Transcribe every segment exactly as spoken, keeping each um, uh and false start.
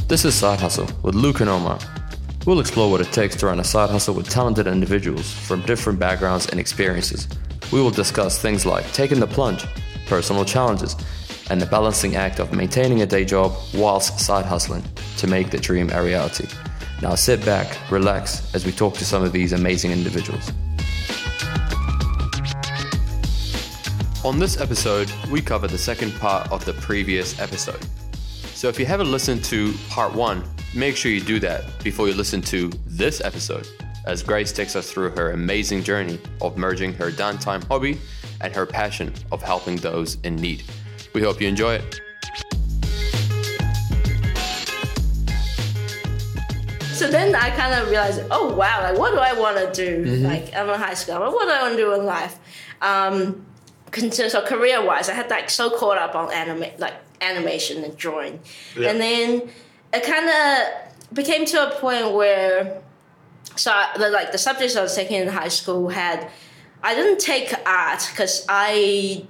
This is Side Hustle with Luke and Omar. We'll explore what it takes to run a side hustle with talented individuals from different backgrounds and experiences. We will discuss things like taking the plunge, personal challenges, and the balancing act of maintaining a day job whilst side hustling to make the dream a reality. Now sit back, relax, as we talk to some of these amazing individuals. On this episode, we cover the second part of the previous episode. So if you haven't listened to part one, make sure you do that before you listen to this episode, as Grace takes us through her amazing journey of merging her downtime hobby and her passion of helping those in need. We hope you enjoy it. So then I kind of realized, oh wow, like what do I want to do? Mm-hmm. Like I'm in high school, like, what do I want to do in life? Um, so career-wise, I had like so caught up on anime, like animation and drawing, yeah. And then it kind of became to a point where, so I, the, like the subjects I was taking in high school had, I didn't take art because I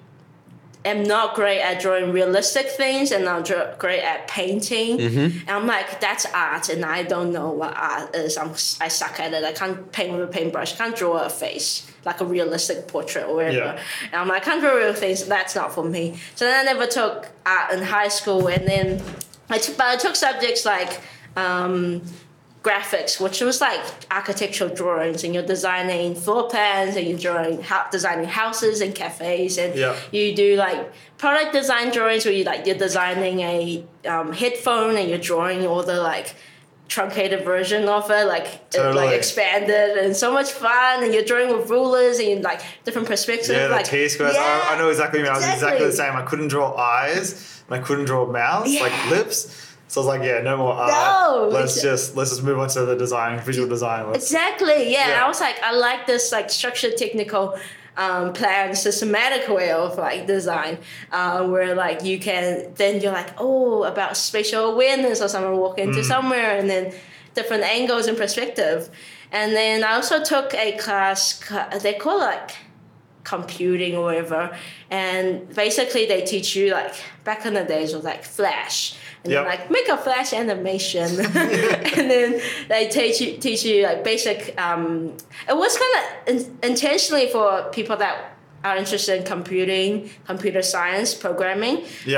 am not great at drawing realistic things, and I'm dr- great at painting. Mm-hmm. And I'm like, that's art, and I don't know what art is. I'm I suck at it. I can't paint with a paintbrush. I can't draw a face like a realistic portrait or whatever. Yeah. And I'm like, I can't draw real things. That's not for me. So then I never took art in high school, and then I took, but I took subjects like um, graphics, which was like architectural drawings, and you're designing floor plans, and you're drawing ha- designing houses and cafes, and yeah. You do like product design drawings where you like you're designing a um, headphone, and you're drawing all the like truncated version of it, like totally. it, like expanded, and so much fun. And you're drawing with rulers, and you like different perspectives. Yeah, the like, T squares. Yeah, I, I know exactly what you mean. exactly. I was exactly the same. I couldn't draw eyes, and I couldn't draw mouths, yeah. like lips. So I was like, yeah, no more art. No, let's just let's just move on to the design, visual design. Let's, exactly. Yeah. yeah. I was like, I like this like structured, technical, um, plan, systematic way of like design, uh, where like you can then you're like, oh, about spatial awareness, or someone walk into mm. somewhere, and then different angles and perspective. And then I also took a class. They call it like computing or whatever, and basically they teach you like back in the days was like Flash. And yep. Like make a Flash animation, and then they teach you teach you like basic. Um, it was kind of in, intentionally for people that are interested in computing, computer science, programming. Yeah.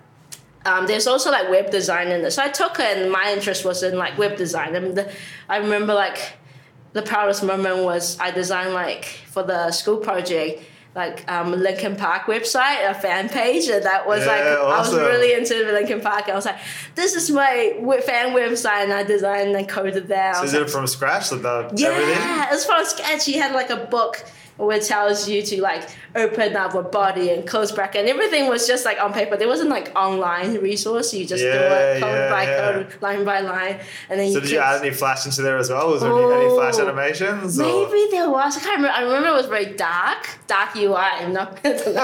But um, there's also like web design in this. So I took it, and my interest was in like web design. I mean, the, I remember like the proudest moment was I designed like for the school project, like um, Linkin Park website, a fan page, and that was yeah, like awesome. I was really into Linkin Park. I was like, this is my fan website, and I designed and coded that. So is like, it from scratch? Like the, yeah, everything? It was from scratch. He had like a book which tells you to like open up a body and close bracket, and everything was just like on paper. There wasn't like online resource. You just yeah, do it code yeah, by yeah. code, line by line, and then. So you did you add any Flash into there as well? Was there oh, any, any Flash animations? Maybe or? there was. I can't remember. I remember it was very dark, dark U I. No, it was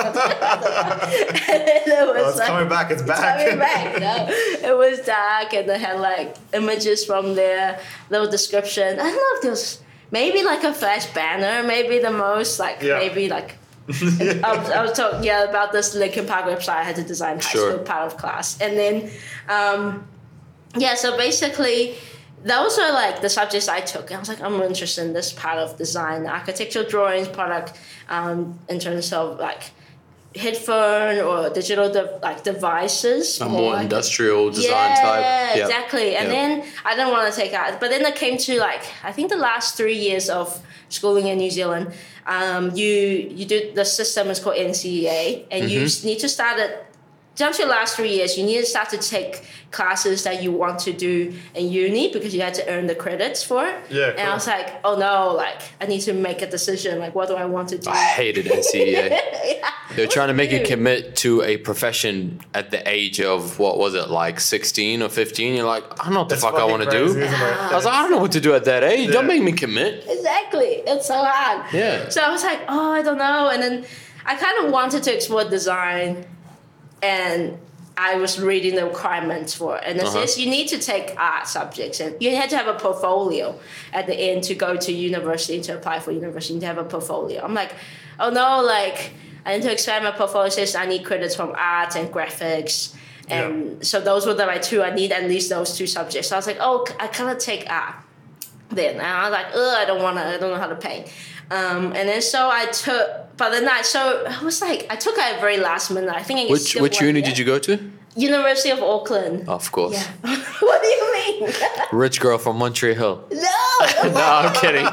well, it's like, coming back. It's back. It's coming back. No, it was dark, and they had like images from there, little description. I don't know if there was. Maybe like a Flash banner, maybe the most, like yeah. maybe like, I, was, I was talking, yeah, about this Linkin Park website I had to design high sure. school part of class. And then, um, yeah, so basically, those are like the subjects I took. And I was like, I'm interested in this part of design, architectural drawings, product, um, in terms of like, headphone or digital de- like devices. A more like, industrial design yeah, type. Yeah, exactly. And yep. then I didn't want to take art. But then it came to like, I think the last three years of schooling in New Zealand, um, you you do, the system is called N C E A, and mm-hmm. you need to start it, down to your last three years, you need to start to take classes that you want to do in uni because you had to earn the credits for it. Yeah, and cool. I was like, oh no, like I need to make a decision. Like, what do I want to do? I hated N C E A. yeah. They're trying to make you commit to a profession at the age of, what was it, like sixteen or fifteen? You're like, I don't know what the That's fuck I want to do. Yeah. I was like, I don't know what to do at that age. Yeah. Don't make me commit. Exactly. It's so hard. Yeah. So I was like, oh, I don't know. And then I kind of wanted to explore design, and I was reading the requirements for it. And it uh-huh. says you need to take art subjects, and you had to have a portfolio at the end to go to university, to apply for university, to have a portfolio. I'm like, oh no, like I need to expand my portfolio. It says I need credits from art and graphics. And yeah. so those were the my two. I need at least those two subjects. So I was like, oh, I kind of take art. Then and I was like, ugh, I don't want to. I don't know how to paint. Um, and then so I took, but then I so I was like, I took it at very last minute. I think I which which uni did you go to? University of Auckland. Of course. Yeah. What do you mean? Rich girl from Montreal. No. No, I'm kidding.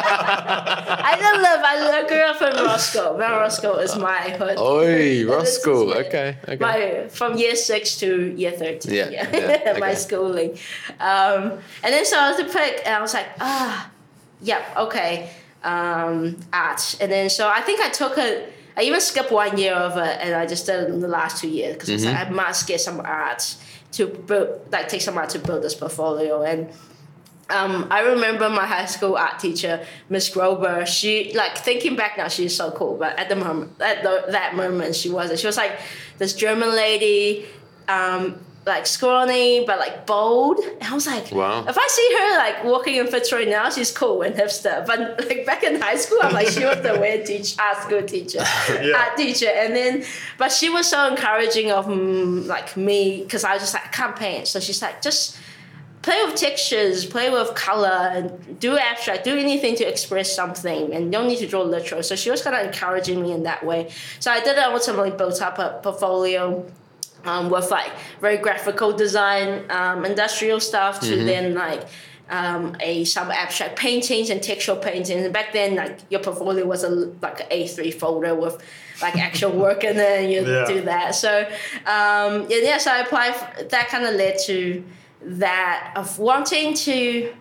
I don't live. I live, grew up in Roscoe. Mount Roscoe is my hood. Oi, Roscoe. Okay, okay. My from year six to year thirteen. Yeah, yeah. yeah, my okay. schooling. Um, and then so I was to pick, and I was like, ah, yep, okay, um, art. And then so I think I took a. I even skipped one year of it, and I just did it in the last two years because mm-hmm. like, I must get some art to build, like take some art to build this portfolio. And um, I remember my high school art teacher, Miss Grover. She like thinking back now, she's so cool, but at the moment, at the, that moment, she wasn't. She was like this German lady. Um, like scrawny but like bold, and I was like, wow. If I see her like walking in Fitzroy now, she's cool and hipster. But like back in high school, I'm like, she was the weird teacher, art school teacher, yeah. art teacher. And then, but she was so encouraging of mm, like me because I was just like, I can't paint. So she's like, just play with textures, play with color, and do abstract, do anything to express something, and you don't need to draw literal. So she was kind of encouraging me in that way. So I did it. Ultimately built up a portfolio. Um, with like very graphical design, um, industrial stuff, to mm-hmm. then like um, a some abstract paintings and textual paintings. And back then, like your portfolio was a like an A three folder with like actual work in it, and you yeah. do that. So um, yeah, yeah, so I applied. For, that kind of led to that of wanting to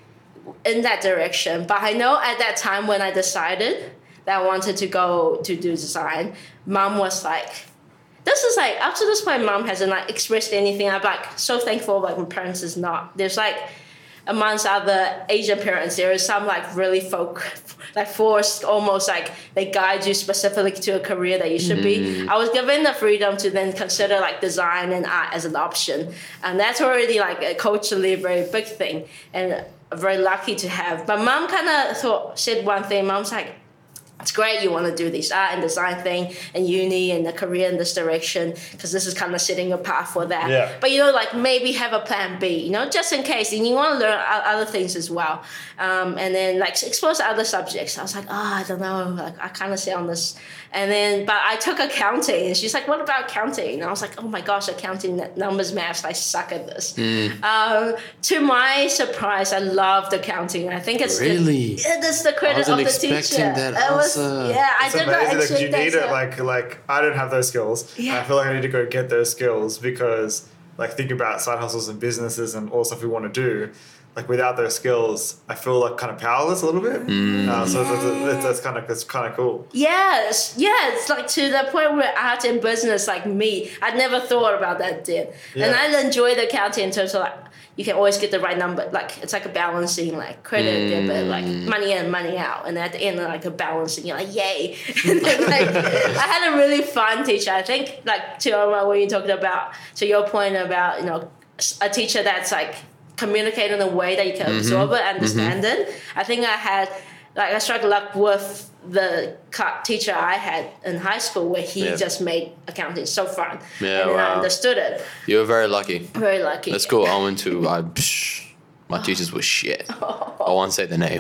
in that direction. But I know at that time when I decided that I wanted to go to do design, Mom was like. This is like, up to this point, Mom hasn't like expressed anything. I'm like so thankful like my parents is not. There's like, amongst other Asian parents, there is some like really folk, like forced, almost like they guide you specifically to a career that you should mm. be. I was given the freedom to then consider like design and art as an option. And that's already like a culturally very big thing and very lucky to have. But Mom kind of thought, said one thing. Mom's like, it's great you want to do this art and design thing and uni and the career in this direction because this is kind of setting a path for that. Yeah. But, you know, like maybe have a plan B, you know, just in case. And you want to learn other things as well. Um, and then, like, expose other subjects. I was like, oh, I don't know. Like, I kind of sit on this. And then, but I took accounting. And she's like, what about accounting? And I was like, oh, my gosh, accounting, numbers, maths, I suck at this. Mm. Um, to my surprise, I loved accounting. I think it's really? the, it's the credit of the teacher. That it was, yeah, I it's did not amazing. expect Like, you that. need So. it. Like, like I don't have those skills. Yeah. I feel like I need to go get those skills because, like, think about side hustles and businesses and all the stuff we want to do. Like, without those skills, I feel like kind of powerless a little bit. Mm. Uh, so that's, that's, that's kind of that's kind of cool. Yes, yeah, it's like to the point where art and business like me, I'd never thought about that then. Yeah. And I enjoyed accounting in terms of like you can always get the right number. Like it's like a balancing like credit, mm. debit, like money in, money out, and at the end like a balancing. You're like yay! And then, like I had a really fun teacher. I think like to uh, when you talked about to your point about you know a teacher that's like. Communicate in a way that you can mm-hmm. absorb it, understand mm-hmm. it. I think I had, like, I struck luck with the teacher I had in high school where he yeah. just made accounting so fun. Yeah, and wow. I understood it. You were very lucky. Very lucky. That's cool. I went to, I, psh, my teachers were shit. Oh. I won't say the name.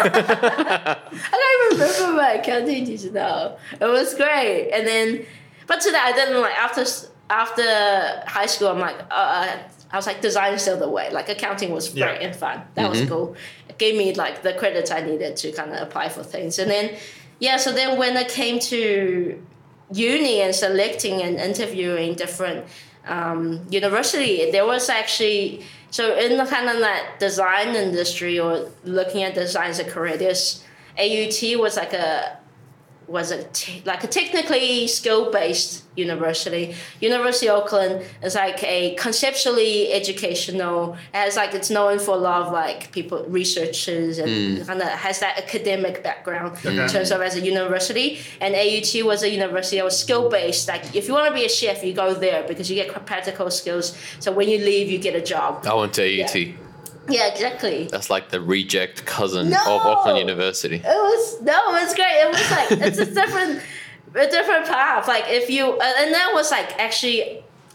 I can't remember my accounting teacher now. It was great. And then, but to that, I didn't like, after, after high school, I'm like, uh, I was like, design is still the way. Like, accounting was great yeah. and fun. That mm-hmm. was cool. It gave me, like, the credits I needed to kind of apply for things. And then, yeah, so then when it came to uni and selecting and interviewing different um, university, there was actually... So in the kind of that design industry or looking at design as a career, there's... A U T was like a... was a t- like a technically skill-based university. University of Auckland is like a conceptually educational, as like it's known for a lot of like people, researchers, and mm. kind of has that academic background okay. in terms of as a university. And A U T was a university that was skill-based. Like if you want to be a chef, you go there because you get practical skills. So when you leave, you get a job. I went to A U T. Yeah. Yeah, exactly. That's like the reject cousin no! of Auckland University. It was no, it was great. It was like it's a different, a different path. Like if you, and that was like actually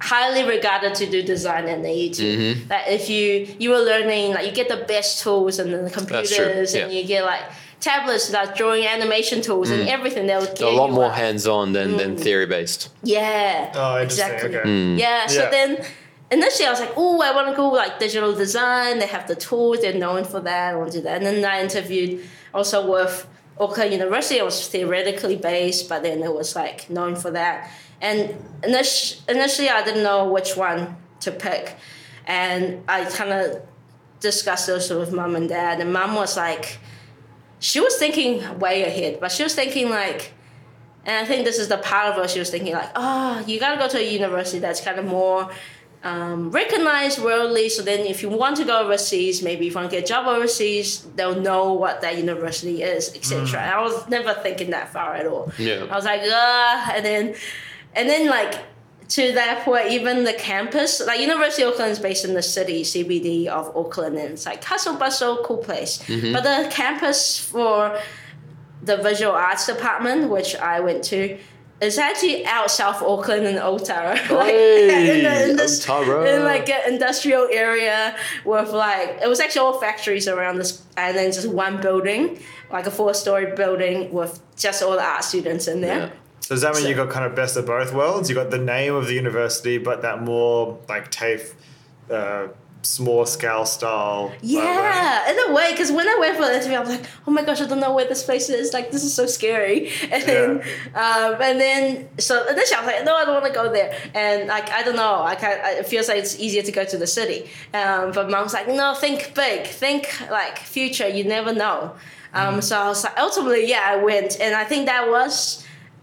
highly regarded to do design in A U T. Mm-hmm. That if you you were learning, like you get the best tools and the computers, yeah. and you get like tablets, like drawing animation tools and everything. They'll get a lot you more up. hands-on than, than theory-based. Yeah. Oh, interesting. exactly. Okay. Mm. Yeah. So Yeah. then. Initially, I was like, oh, I want to go like digital design. They have the tools. They're known for that. I want to do that. And then I interviewed also with Auckland University. It was theoretically based, but then it was like known for that. And init- initially, I didn't know which one to pick. And I kind of discussed this with mom and dad. And mom was like, she was thinking way ahead, but she was thinking like, and I think this is the part of her, she was thinking like, oh, you got to go to a university that's kind of more Um, recognized worldly, so then if you want to go overseas, maybe if you want to get a job overseas, they'll know what that university is, et cetera. Mm. I was never thinking that far at all. Yeah. I was like, ah, and then, and then like to that point, even the campus, like University of Auckland is based in the city, C B D of Auckland, and it's like hustle bustle, cool place. Mm-hmm. But the campus for the visual arts department, which I went to, it's actually out South Auckland in Otara, like Hey, in, the, in, this, Otara. in like an industrial area with like it was actually all factories around this, and then just one building, like a four-story building with just all the art students in there. Yeah. So does that mean So- you got kind of best of both worlds? You got the name of the university, but that more like TAFE, uh, small scale style. Yeah, in a way, because when I went for the interview, I was like, "Oh my gosh, I don't know where this place is. Like, this is so scary." And then, um, and then, so initially I was like, "No, I don't want to go there." And like, I don't know, I can't. It feels like it's easier to go to the city. Um, but mom's like, "No, think big. Think like future. You never know." Um, so I was like, ultimately, yeah, I went, and I think that was.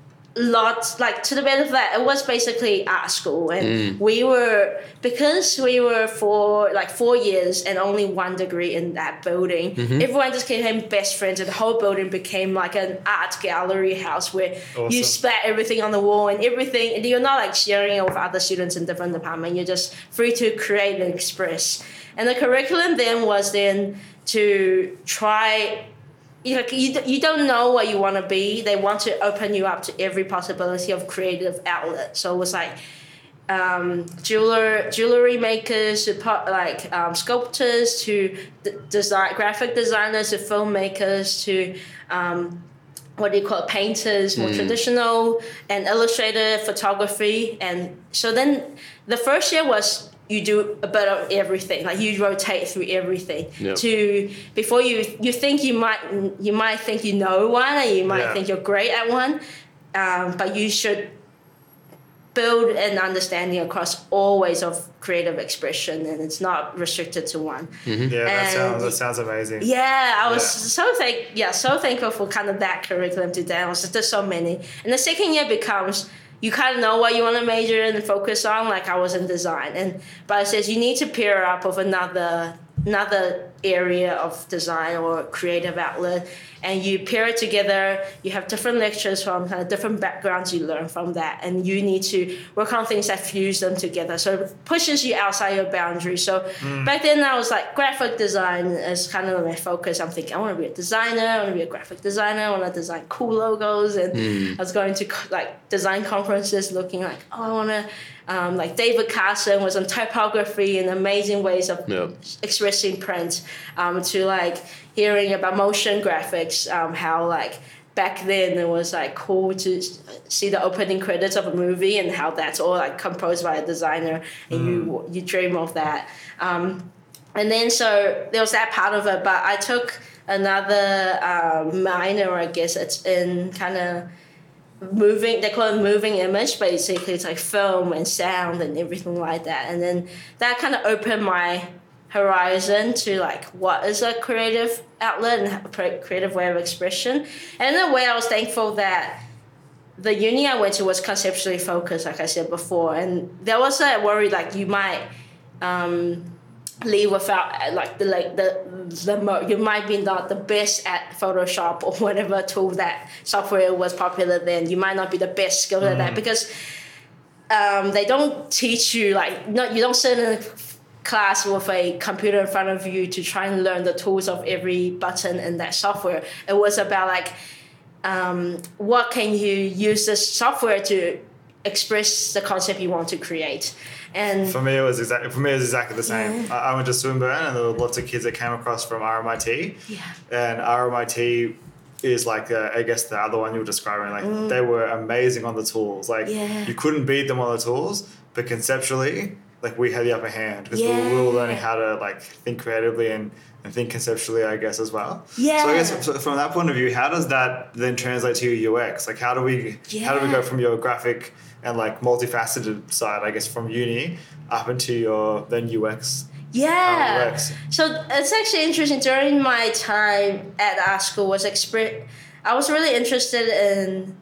Lots like to the benefit of that it was basically art school, and Mm. we were because we were for like four years and only one degree in that building. Mm-hmm. Everyone just became best friends, and the whole building became like an art gallery house where you Awesome. spat everything on the wall and everything, and you're not like sharing it with other students in different departments. You're just free to create and express. And the curriculum then was then to try. You, know, you, you don't know what you want to be. They want to open you up to every possibility of creative outlet. So it was like um, jeweler, jewelry makers, to po- like um, sculptors, to d- design, graphic designers, to filmmakers, to um, what do you call it, painters, more traditional, and illustrator, photography. And so then the first year was you do a bit of everything, like you rotate through everything. Yep. To before you you think you might you might think you know one, and you might Yeah. think you're great at one, um, but you should build an understanding across all ways of creative expression, and it's not restricted to one. Yeah, that And- sounds that sounds amazing. Yeah, I was Yeah. so thank yeah so thankful for kind of that curriculum today. I was just there's so many, and the second year becomes you kind of know what you want to major in and focus on. Like I was in design, and but it says you need to pair up with another another area of design or creative outlet, and you pair it together. You have different lectures from kind of different backgrounds you learn from that, and you need to work on things that fuse them together. So it pushes you outside your boundaries. So back then I was like graphic design is kind of my focus. I'm thinking I want to be a designer. I want to be a graphic designer. I want to design cool logos, and I was going to like design conferences, looking like oh I want to. Um, like David Carson was on typography and amazing ways of Yep. expressing print, um, to like hearing about motion graphics, um, how like back then it was like cool to s- see the opening credits of a movie and how that's all like composed by a designer, and you you dream of that. Um, and then so there was that part of it, but I took another um, minor, I guess it's in kind of moving, they call it moving image. Basically it's like film and sound and everything like that, and then that kind of opened my horizon to like what is a creative outlet and a pre- creative way of expression. And in a way I was thankful that the uni I went to was conceptually focused, like I said before, and there was a worry like you might um, leave without uh, like the like the the mo- you might be not the best at Photoshop or whatever tool that software was popular then. You might not be the best skilled at that because um, they don't teach you like no you don't sit in a class with a computer in front of you to try and learn the tools of every button in that software. It was about like um, what can you use this software to express the concept you want to create. And for me, it was exactly for me it was exactly the same. Yeah. I, I went to Swinburne, and there were lots of kids that came across from R M I T, yeah. and R M I T is like uh, I guess the other one you were describing. Like Mm. they were amazing on the tools. Like Yeah. you couldn't beat them on the tools, but conceptually, like we had the upper hand because Yeah. we, we were learning how to like think creatively and, and think conceptually, I guess, as well. Yeah. So I guess so from that point of view, how does that then translate to your U X? Like how do we how do we Yeah. go from your graphic and like multifaceted side, I guess, from uni up into your then U X? Yeah. How it works. So it's actually interesting. During my time at art school, was exper- I was really interested in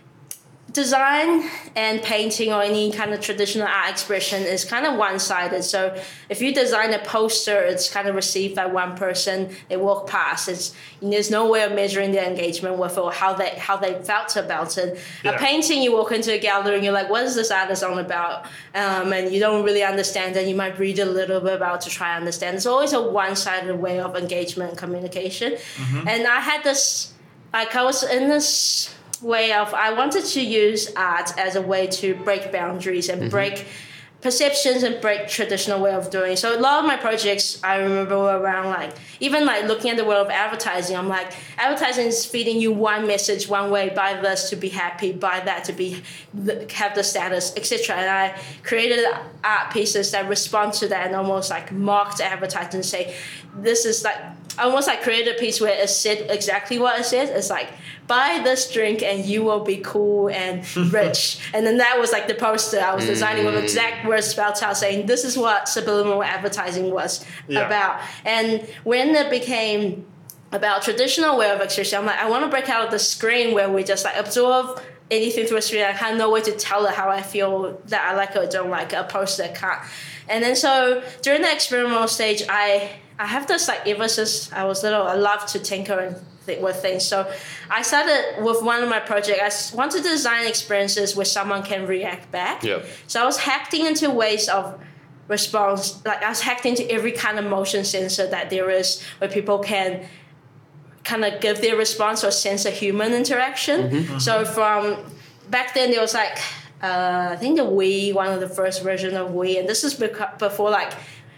design and painting or any kind of traditional art expression is kind of one-sided. So if you design a poster, it's kind of received by one person, they walk past. It's there's no way of measuring their engagement with or how they how they felt about it. Yeah. A painting, you walk into a gallery and you're like, what is this artist on about? Um, and you don't really understand it. You might read a little bit about to try to understand. It's always a one-sided way of engagement and communication. Mm-hmm. And I had this, like I was in this way of I wanted to use art as a way to break boundaries and mm-hmm. break perceptions and break traditional way of doing. So a lot of my projects I remember were around like even like looking at the world of advertising. I'm like advertising is feeding you one message one way, buy this to be happy, buy that to be have the status, et cetera. And I created art pieces that respond to that and almost like mocked advertising and say this is like almost like created a piece where it said exactly what it said. It's like buy this drink and you will be cool and rich. And then that was like the poster I was designing with exact words spelled out saying this is what subliminal advertising was yeah. about. And when it became about traditional way of expression, I'm like, I want to break out of the screen where we just like absorb anything through a screen. I have no way to tell it how I feel that I like it or don't like it. A poster can't. And then so during the experimental stage, I I have this like ever since I was little, I love to tinker and th- with things. So I started with one of my projects. I want to design experiences where someone can react back. Yep. So I was hacked into ways of response. Like I was hacked into every kind of motion sensor that there is where people can kind of give their response or sense a human interaction. Mm-hmm. Mm-hmm. So from back then there was like, uh, I think the Wii, one of the first version of Wii. And this is beca- before like,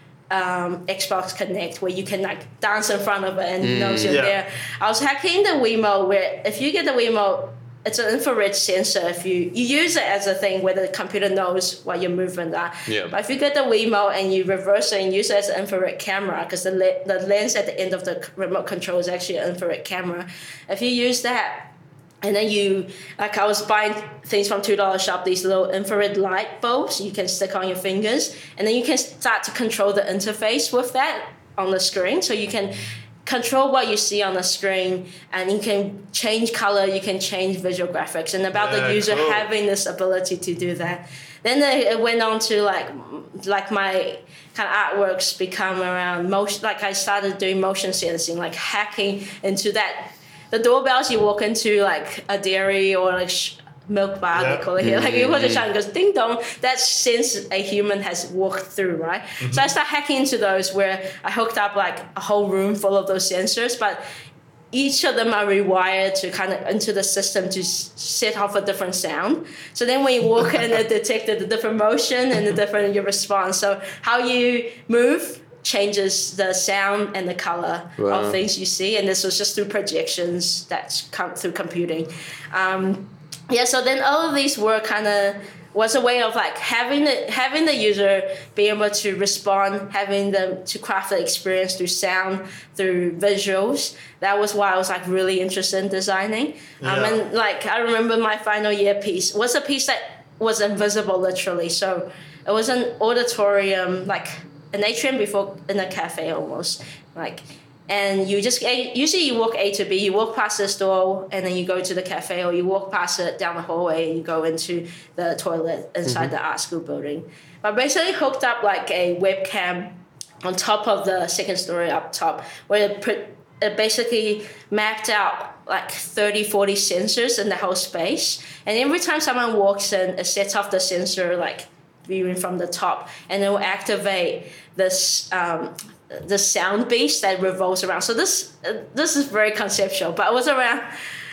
Um, Xbox Connect where you can like dance in front of it and it knows you're yeah. there. I was hacking the Wiimote where if you get the Wiimote, it's an infrared sensor. If you, you use it as a thing where the computer knows what your movements are. Yeah. But if you get the Wiimote and you reverse it and use it as an infrared camera, because the, le- the lens at the end of the remote control is actually an infrared camera. If you use that, and then you, like I was buying things from two dollar shop, these little infrared light bulbs you can stick on your fingers. And then you can start to control the interface with that on the screen. So you can control what you see on the screen and you can change color, you can change visual graphics. And about yeah, the user cool. having this ability to do that. Then it went on to like, like my kind of artworks become around motion, like I started doing motion sensing, like hacking into that. The doorbells you walk into like a dairy or like sh- milk bar, yeah. they call it here. Like you put the shine, goes ding dong. That sense a human has walked through, right? Mm-hmm. So I start hacking into those where I hooked up like a whole room full of those sensors, but each of them are rewired to kind of into the system to s- set off a different sound. So then when you walk in, it detected the different motion and the different your response. So how you move changes the sound and the color wow. of things you see, and this was just through projections that come through computing. Um, yeah, so then all of these were kind of was a way of like having the having the user be able to respond, having them to craft the experience through sound, through visuals. That was why I was like really interested in designing. Yeah. Um, and like I remember my final year piece was a piece that was invisible literally. So it was an auditorium, like an atrium before in a cafe almost, like, and you just usually you walk A to B, you walk past this door and then you go to the cafe, or you walk past it down the hallway and you go into the toilet inside mm-hmm. the art school building. But basically hooked up like a webcam on top of the second story up top, where it, put, it basically mapped out like thirty, forty sensors in the whole space, and every time someone walks in, it sets off the sensor like viewing from the top, and it will activate this um, the sound base that revolves around. So this uh, this is very conceptual, but it was around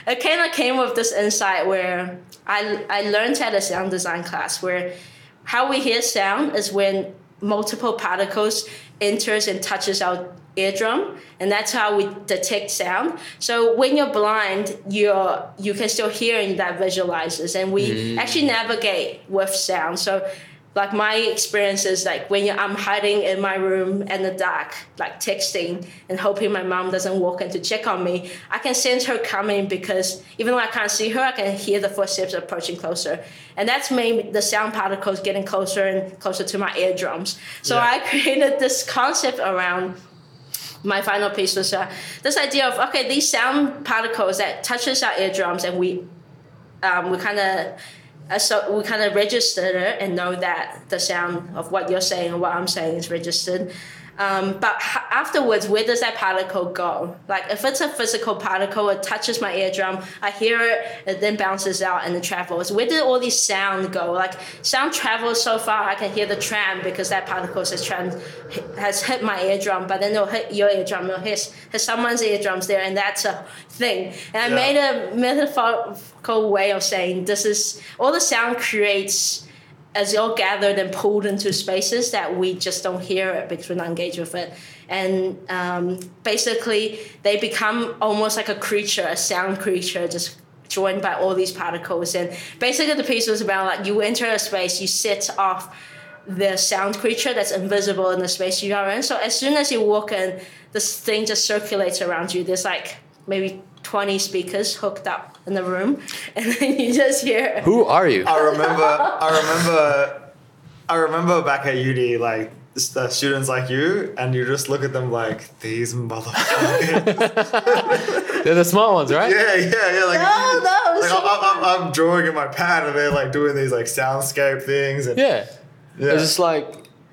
it kind of came with this insight where I I learned at a sound design class where how we hear sound is when multiple particles enters and touches our eardrum, and that's how we detect sound. So when you're blind, you're you can still hear and that visualizes, and we mm. actually navigate with sound. So like my experience is like when you, I'm hiding in my room in the dark, like texting and hoping my mom doesn't walk in to check on me, I can sense her coming because even though I can't see her, I can hear the footsteps approaching closer. And that's made the sound particles getting closer and closer to my eardrums. So yeah. I created this concept around my final piece was uh, this idea of, okay, these sound particles that touches our eardrums and we um, we kind of Uh, so we kind of register it and know that the sound of what you're saying and what I'm saying is registered. Um, but h- afterwards, where does that particle go? Like if it's a physical particle, it touches my eardrum, I hear it, it then bounces out and it travels. Where did all these sound go? Like sound travels so far, I can hear the tram because that particle has, trans- has hit my eardrum, but then it'll hit your eardrum, it'll hit, hit someone's eardrums there, and that's a thing. And I yeah. made a metaphorical way of saying this is, all the sound creates as you're gathered and pulled into spaces that we just don't hear it because we're not engaged with it. And um, basically, they become almost like a creature, a sound creature, just joined by all these particles. And basically, the piece was about like you enter a space, you set off the sound creature that's invisible in the space you are in. So as soon as you walk in, this thing just circulates around you. There's like maybe twenty speakers hooked up in the room, and then you just hear. Who are you? I remember. I remember. I remember back at uni, like the students like you, and you just look at them like these motherfuckers. They're the smart ones, right? Yeah, yeah, yeah. Like, no, no. Like I'm, I'm, I'm drawing in my pad, and they're like doing these like soundscape things. And, yeah. yeah. It's just like,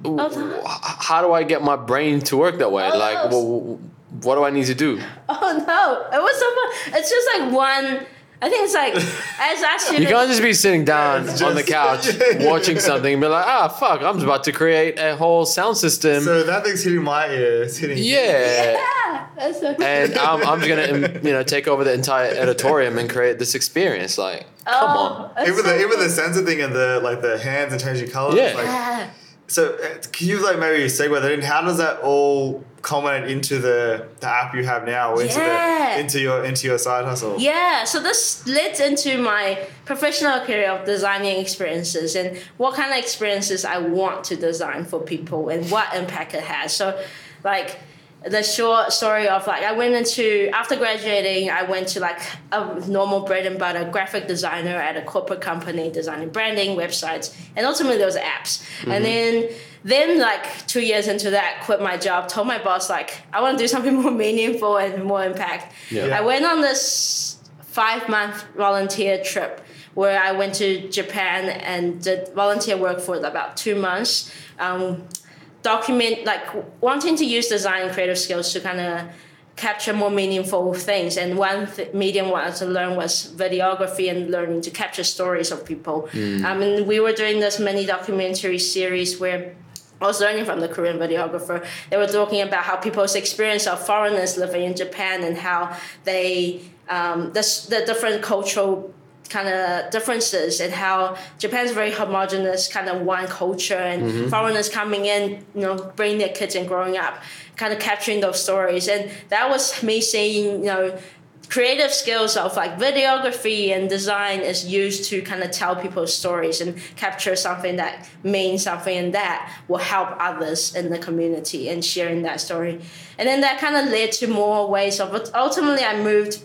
oh, how do I get my brain to work that way? Oh, like, no. well, what do I need to do? Oh no! It was so fun. It's just like one. I think it's like as actually. You can't just be sitting down yeah, just, on the couch watching something and be like, ah, fuck! I'm about to create a whole sound system. So that thing's hitting my ear. It's hitting. Yeah. Yeah. That's so and I'm, I'm just gonna, you know, take over the entire editorium and create this experience. Like, oh, come on. Even so the even cool. the sensor thing and the like the hands and changing colors. Yeah. Like, Yeah. So uh, can you like maybe segue that in? How does that all culminate into the, the app you have now, or into Yeah. the into your into your side hustle? Yeah, so this led into my professional career of designing experiences and what kind of experiences I want to design for people and what impact it has. So, like the short story of like I went into after graduating, I went to like a normal bread and butter graphic designer at a corporate company designing branding, websites, and ultimately those apps. Mm-hmm. And then then like two years into that, quit my job, told my boss like I want to do something more meaningful and more impact. Yeah. I went on this five month volunteer trip where I went to Japan and did volunteer work for about two months. Um, document like wanting to use design and creative skills to kind of capture more meaningful things, and one th- medium I wanted to learn was videography and learning to capture stories of people. Mm. Um, and we were doing this mini documentary series where I was learning from the Korean videographer. They were talking about how people's experience of foreigners living in Japan and how they um, the, the different cultural kind of differences and how Japan's very homogenous, kind of one culture, and mm-hmm. foreigners coming in, you know, bringing their kids and growing up, kind of capturing those stories. And that was me seeing, you know, creative skills of like videography and design is used to kind of tell people's stories and capture something that means something and that will help others in the community and sharing that story. And then that kind of led to more ways of it. Ultimately, I moved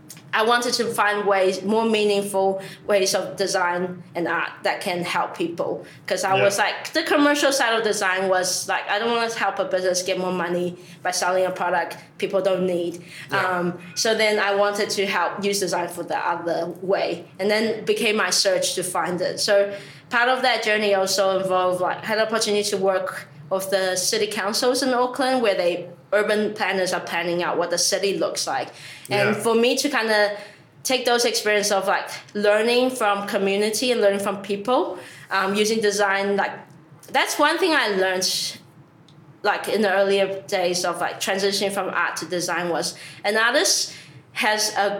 I wanted to find ways, more meaningful ways of design and art that can help people. Because I yeah. was like, the commercial side of design was like, I don't want to help a business get more money by selling a product people don't need. Yeah. Um, so then I wanted to help use design for the other way. And then became my search to find it. So part of that journey also involved, like, had an opportunity to work with the city councils in Auckland, where they urban planners are planning out what the city looks like. And yeah. for me to kind of take those experiences of like learning from community and learning from people, um, using design, like that's one thing I learned like in the earlier days of like transitioning from art to design was an artist has a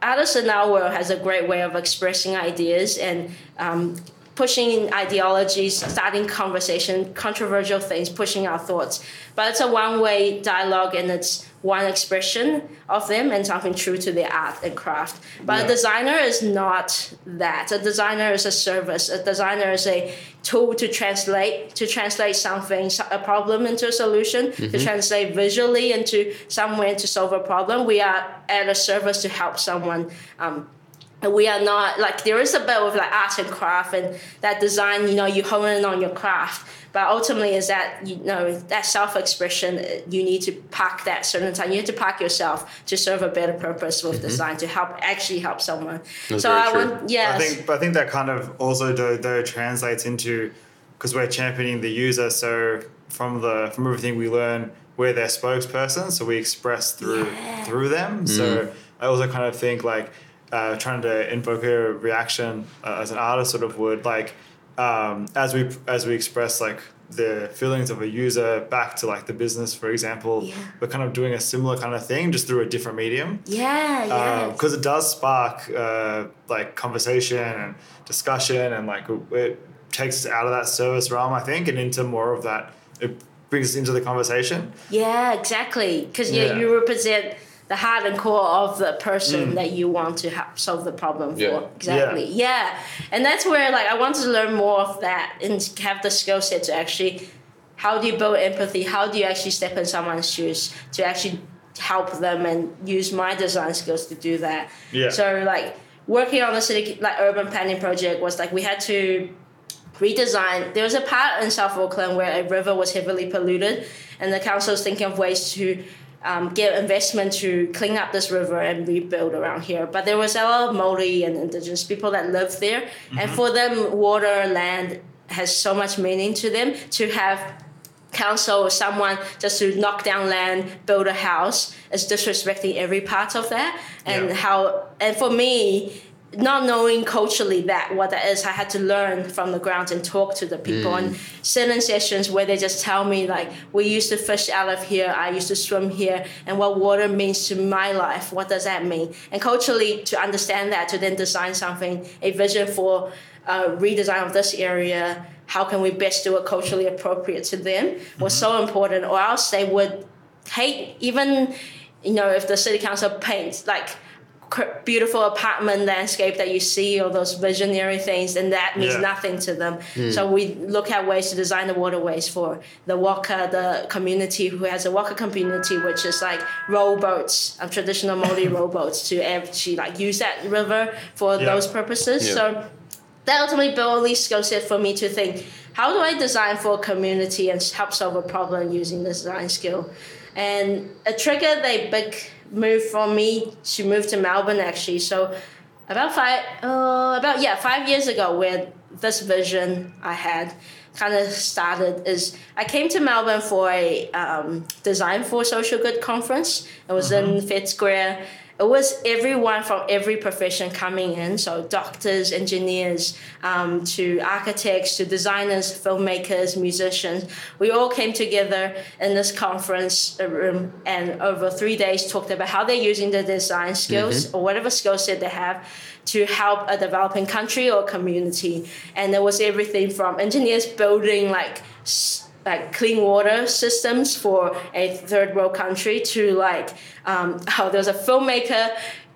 artists in our world has a great way of expressing ideas and um, pushing ideologies, starting conversation, controversial things, pushing our thoughts. But it's a one-way dialogue, and it's one expression of them and something true to their art and craft. But yeah. a designer is not that. A designer is a service. A designer is a tool to translate, to translate something, a problem into a solution, mm-hmm. to translate visually into somewhere to solve a problem. We are at a service to help someone. Um, And we are not, like, there is a bit of like art and craft and that design, you know, you hone in on your craft. But ultimately is that, you know, that self-expression, you need to pack that certain time. You have to pack yourself to serve a better purpose with mm-hmm. design, to help, actually help someone. That's so very I true. want, yes. I think, but I think that kind of also though, though translates into, because we're championing the user, so from the from everything we learn, we're their spokesperson, so we express through yeah. through them. Mm. So I also kind of think like, Uh, trying to invoke a reaction uh, as an artist sort of would, like um, as we as we express like the feelings of a user back to like the business, for example, yeah. we're kind of doing a similar kind of thing just through a different medium. Yeah, yeah. Because uh, it does spark uh, like conversation and discussion, and like it takes us out of that service realm, I think, and into more of that. It brings us into the conversation. Yeah, exactly. Because yeah, yeah, you represent the heart and core of the person mm. that you want to help solve the problem for. Yeah. Exactly. Yeah. yeah. And that's where, like, I want to learn more of that and have the skill set to actually, how do you build empathy? How do you actually step in someone's shoes to actually help them, and use my design skills to do that? Yeah. So, like, working on the city, like, urban planning project was, like, we had to redesign. There was a part in South Auckland where a river was heavily polluted, and the council was thinking of ways to Um, get investment to clean up this river and rebuild around here. But there was a lot of Māori and Indigenous people that lived there. Mm-hmm. And for them, water, land has so much meaning to them. To have council or someone just to knock down land, build a house, is disrespecting every part of that. And yeah. how, and for me, not knowing culturally that what that is, I had to learn from the ground and talk to the people mm. and sit in sessions where they just tell me, like, we used to fish out of here, I used to swim here, and what water means to my life, what does that mean? And culturally, to understand that, to then design something, a vision for uh, redesign of this area, how can we best do it culturally appropriate to them, mm-hmm. was so important, or else they would hate, even, you know, if the city council paints, like, beautiful apartment landscape that you see, or those visionary things, and that means yeah. nothing to them. Mm. So we look at ways to design the waterways for the waka, the community who has a waka community, which is like rowboats, um, traditional Māori rowboats, to actually like use that river for yeah. those purposes. Yeah. So that ultimately built all these skill set for me to think, how do I design for a community and help solve a problem using the design skill? And a trigger, they big move for me to move to Melbourne, actually. So about five, uh, about yeah, five years ago, where this vision I had kind of started, is I came to Melbourne for a um, Design for Social Good conference. It was mm-hmm. in Fed Square. It was everyone from every profession coming in, so doctors, engineers, um, to architects, to designers, filmmakers, musicians. We all came together in this conference room, and over three days talked about how they're using the design skills mm-hmm. or whatever skill set they have to help a developing country or community. And there was everything from engineers building like like clean water systems for a third world country to like, um, oh, there was a filmmaker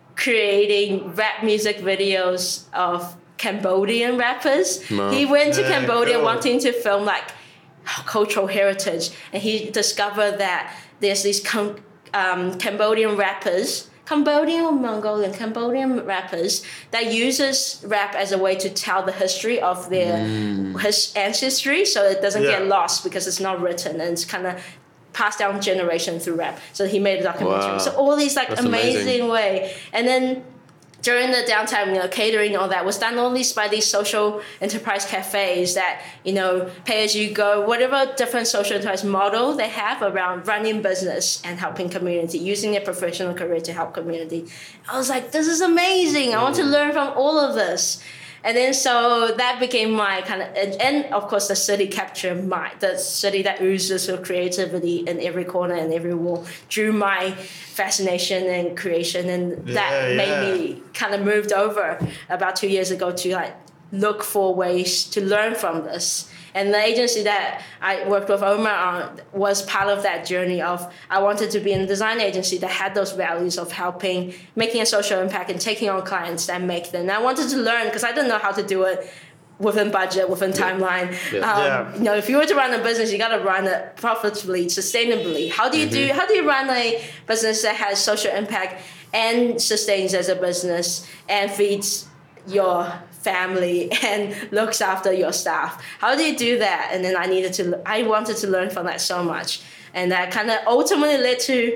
creating rap music videos of Cambodian rappers. No. He went to yeah, Cambodia cool. wanting to film like cultural heritage, and he discovered that there's these com- um, Cambodian rappers, Cambodian or Mongolian, Cambodian rappers that uses rap as a way to tell the history of their mm. his ancestry, so it doesn't yeah. get lost because it's not written, and it's kind of passed down generation through rap. So he made a documentary. Wow. So all these like That's amazing, amazing way. And then during the downtime, you know, catering, all that was done all these by these social enterprise cafes that, you know, pay as you go, whatever different social enterprise model they have around running business and helping community, using their professional career to help community. I was like, this is amazing. I want to learn from all of this. And then so that became my kind of, and, and of course the city captured my, the city that oozes with creativity in every corner and every wall drew my fascination and creation. And Yeah, that yeah. made me kind of moved over about two years ago to like look for ways to learn from this. And the agency that I worked with Omar on was part of that journey of, I wanted to be in a design agency that had those values of helping, making a social impact and taking on clients that make them. And I wanted to learn because I didn't know how to do it within budget, within timeline. Yeah. Um, Yeah. You know, if you were to run a business, you got to run it profitably, sustainably. How do you do, how do you run a business that has social impact and sustains as a business and feeds your family and looks after your staff? How do you do that? And then I needed to, I wanted to learn from that so much. And that kind of ultimately led to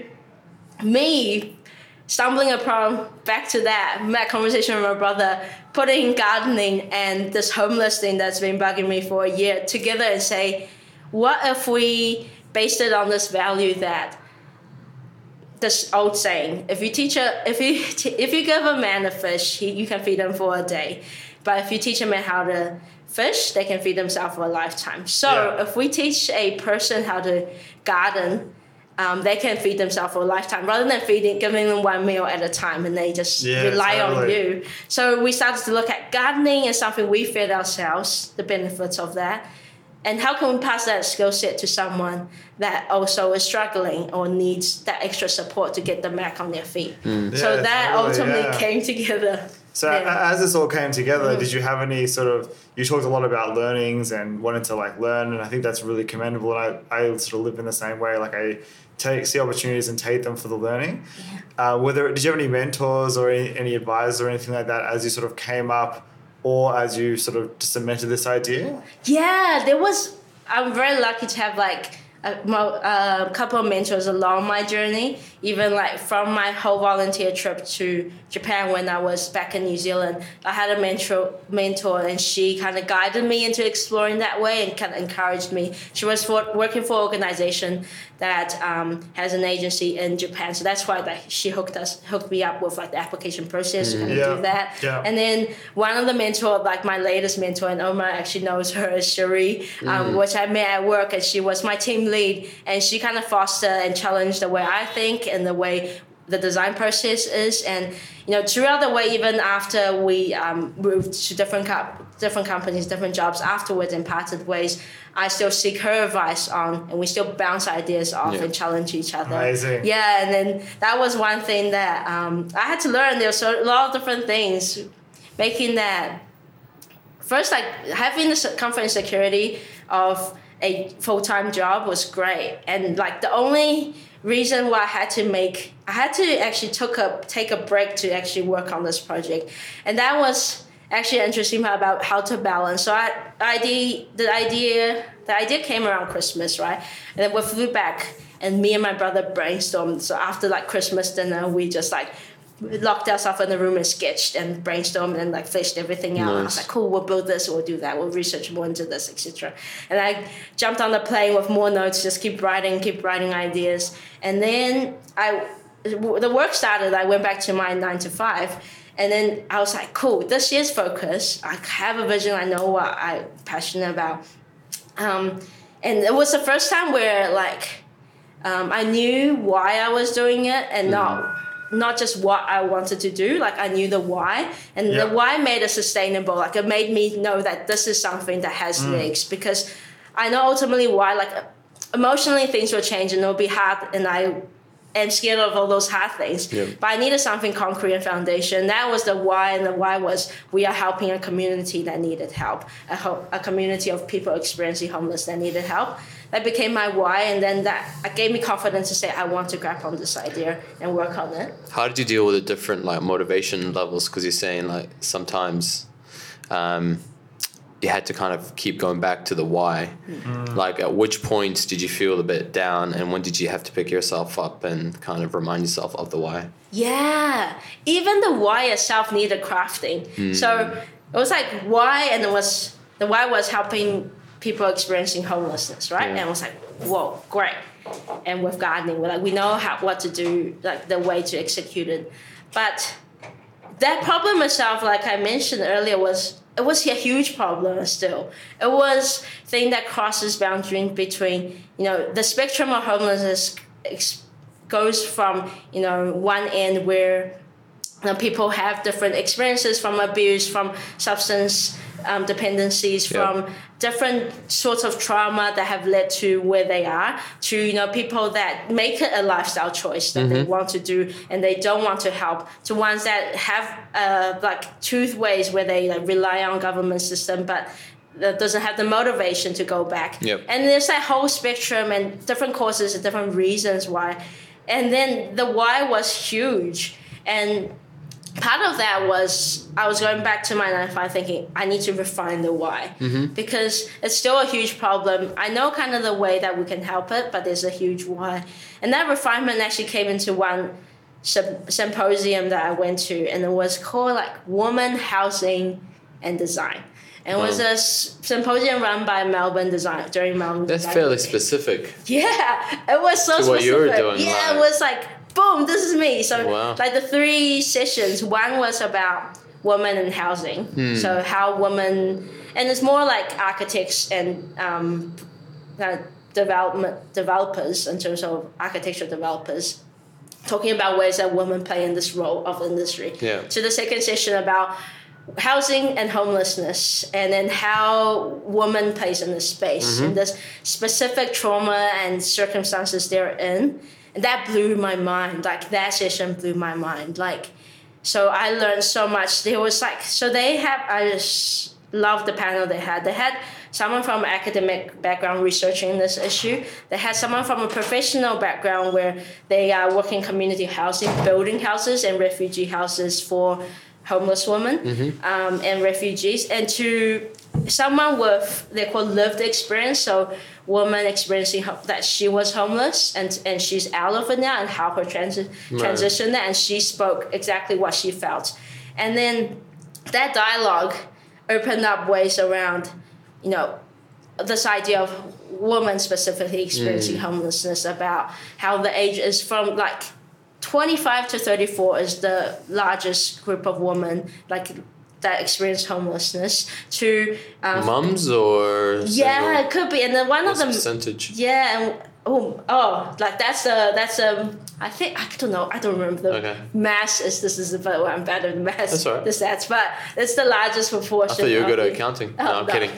me stumbling upon, back to that, that conversation with my brother, putting gardening and this homeless thing that's been bugging me for a year together and say, what if we based it on this value that, this old saying, if you teach a, if you t- if you give a man a fish, he, you can feed him for a day. But if you teach a man how to fish, they can feed themselves for a lifetime. So Yeah. if we teach a person how to garden, um, they can feed themselves for a lifetime rather than feeding, giving them one meal at a time and they just Yeah, rely on totally. you. So we started to look at gardening as something we fed ourselves, the benefits of that. And how can we pass that skill set to someone that also is struggling or needs that extra support to get them back on their feet? So Yeah, that totally, ultimately yeah. came together. So Yeah. a- as this all came together, Mm-hmm. did you have any sort of, you talked a lot about learnings and wanted to like learn, and I think that's really commendable. And I, I sort of live in the same way. Like I take, see opportunities and take them for the learning. Uh, were there, did you have any mentors or any, any advisors or anything like that as you sort of came up or as you sort of cemented this idea? Yeah, there was, I'm very lucky to have like a, mo- a couple of mentors along my journey, even like from my whole volunteer trip to Japan when I was back in New Zealand. I had a mentor, mentor and she kind of guided me into exploring that way and kind of encouraged me. She was for, working for an organization that um, has an agency in Japan. So that's why like, she hooked us, hooked me up with like the application process to kind of Yeah. do that. Yeah. And then one of the mentor, like my latest mentor, and Omar actually knows her, is Cherie, um, which I met at work, and she was my team lead, and she kind of fostered and challenged the way I think and the way the design process is. And you know, throughout the way, even after we um, moved to different co- different companies, different jobs afterwards in parted ways, I still seek her advice on, and we still bounce ideas off Yeah. and challenge each other. Amazing. Yeah, and then that was one thing that um, I had to learn. There was a lot of different things, making that first, like having the comfort and security of a full-time job was great, and like the only reason why I had to make, I had to actually took a take a break to actually work on this project, and that was actually an interesting part about how to balance. So I, idea, the idea, the idea came around Christmas, right? And then we flew back, and me and my brother brainstormed. So after like Christmas dinner, we just like locked ourselves in the room and sketched and brainstormed and like fleshed everything out. I was Nice. like, cool, we'll build this, we'll do that, we'll research more into this, et cetera. And I jumped on the plane with more notes, just keep writing, keep writing ideas. And then I, the work started. I went back to my nine to five. And then I was like, cool, this year's focus. I have a vision. I know what I'm passionate about. Um, and it was the first time where like um, I knew why I was doing it and not not just what I wanted to do. Like I knew the why, and Yeah. the why made it sustainable. Like it made me know that this is something that has legs, because I know ultimately why. Like emotionally, things will change and it'll be hard, and I am scared of all those hard things. Yeah. But I needed something concrete and foundation. That was the why, and the why was we are helping a community that needed help, a, ho- a community of people experiencing homeless that needed help. That became my why, and then that gave me confidence to say I want to grab on this idea and work on it. How did you deal with the different like motivation levels? Because you're saying like sometimes um, you had to kind of keep going back to the why. Mm. Like at which point did you feel a bit down, and when did you have to pick yourself up and kind of remind yourself of the why? Yeah, even the why itself needed crafting. So it was like why, and it was the why was helping people experiencing homelessness, right? Yeah. And it was like, whoa, great. And with gardening, we're like, we know how what to do, like the way to execute it. But that problem itself, like I mentioned earlier, was it was a huge problem still. It was a thing that crosses boundaries between, you know, the spectrum of homelessness ex- goes from, you know, one end where you know, people have different experiences from abuse, from substance um, dependencies, Yeah. from different sorts of trauma that have led to where they are, to, you know, people that make it a lifestyle choice that they want to do and they don't want to help, to ones that have uh, like two ways where they like, rely on government system but that doesn't have the motivation to go back. Yep. And there's that whole spectrum and different causes and different reasons why. And then the why was huge. And part of that was I was going back to my nine to five thinking I need to refine the why mm-hmm. because it's still a huge problem. I know kind of the way that we can help it, but there's a huge why. And that refinement actually came into one symp- symposium that I went to, and it was called like Women, Housing and Design. And it was a s- symposium run by Melbourne Design during Melbourne That's Design fairly Week. specific. Yeah, it was so To specific. what you were doing, yeah, like- it was like, boom, this is me. So Wow. like the three sessions, one was about women and housing. Hmm. So how women, and it's more like architects and um, uh, development developers in terms of architectural developers, talking about ways that women play in this role of industry. Yeah. To the second session about housing and homelessness, and then how woman plays in this space Mm-hmm. and this specific trauma and circumstances they're in. And that blew my mind. Like that session blew my mind. Like, so I learned so much. There was like, so they have, I just loved the panel they had. They had someone from an academic background researching this issue. They had someone from a professional background where they are working community housing, building houses and refugee houses for homeless women Mm-hmm. um, and refugees, and to someone with, they're called lived experience, so woman experiencing ho- that she was homeless and and she's out of it now, and how her transi- Right. transition that, and she spoke exactly what she felt. And then that dialogue opened up ways around, you know, this idea of women specifically experiencing homelessness, about how the age is from like twenty-five to thirty-four is the largest group of women like that experience homelessness, to um, Mums or yeah, single? it could be. And then one What's of the them, percentage? yeah, and oh, oh, like that's a that's a. I think I don't know. I don't remember the Okay. mass. Is this is about well, I'm bad at mass. That's all right. The stats, but it's the largest proportion. I thought you were of good at the- accounting. Oh, no, I'm kidding.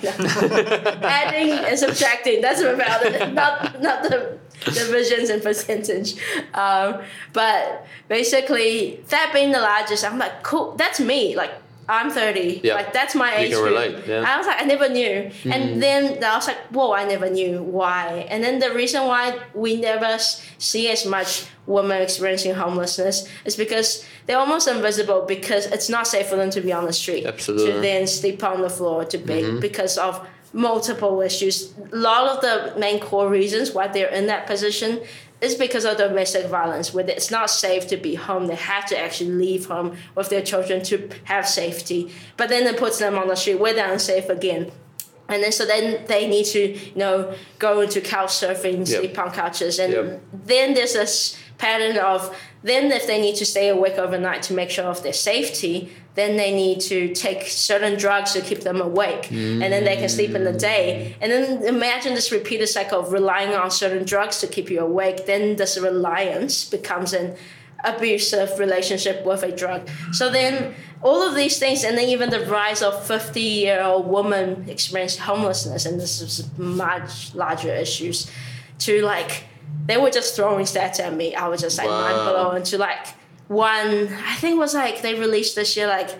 no. Adding and subtracting. That's about it. Not not the divisions and percentage. Um, but basically, that being the largest, I'm like, cool. That's me. Like. I'm thirty. Yeah. Like that's my You age can group. relate, yeah. I was like, I never knew. And then I was like, whoa, I never knew why. And then the reason why we never s- see as much women experiencing homelessness is because they're almost invisible, because it's not safe for them to be on the street. Absolutely. To then sleep on the floor, to beg, because of multiple issues. A lot of the main core reasons why they're in that position is because of domestic violence, where it's not safe to be home. They have to actually leave home with their children to have safety. But then it puts them on the street where they're unsafe again. And then so then they need to, you know, go into couch surfing, Yep. sleep on couches. And Yep. then there's this pattern of, then if they need to stay awake overnight to make sure of their safety, then they need to take certain drugs to keep them awake. And then they can sleep in the day. And then imagine this repeated cycle of relying on certain drugs to keep you awake. Then this reliance becomes an abusive relationship with a drug. So then all of these things, and then even the rise of fifty-year-old women experiencing homelessness, and this is much larger issues, to like, they were just throwing stats at me. I was just like Wow. mind blown. To like one, I think it was like they released this year, like